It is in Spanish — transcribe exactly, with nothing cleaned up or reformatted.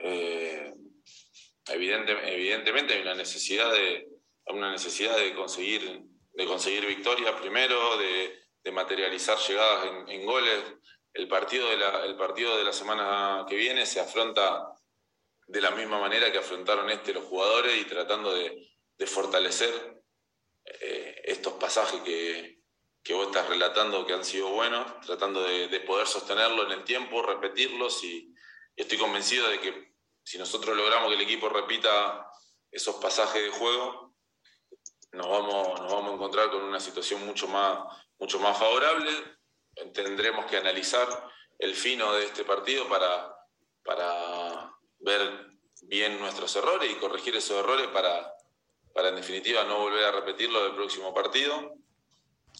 eh, evidente, evidentemente hay una necesidad de, una necesidad de conseguir, de conseguir victoria primero, de, de materializar llegadas en, en goles. El partido, de la, el partido de la semana que viene se afronta de la misma manera que afrontaron este los jugadores y tratando de, de fortalecer eh, estos pasajes que, que vos estás relatando que han sido buenos, tratando de, de poder sostenerlo en el tiempo, repetirlos y, y estoy convencido de que si nosotros logramos que el equipo repita esos pasajes de juego, nos vamos, nos vamos a encontrar con una situación mucho más, mucho más favorable. Tendremos que analizar el fino de este partido para, para ver bien nuestros errores y corregir esos errores para, para en definitiva no volver a repetirlo del próximo partido.